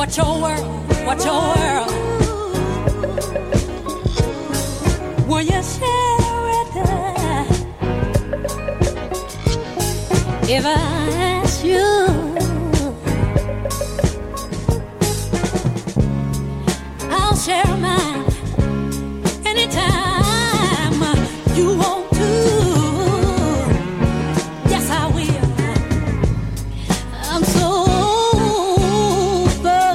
Watch your world, watch your world. Will you share it? If I ask you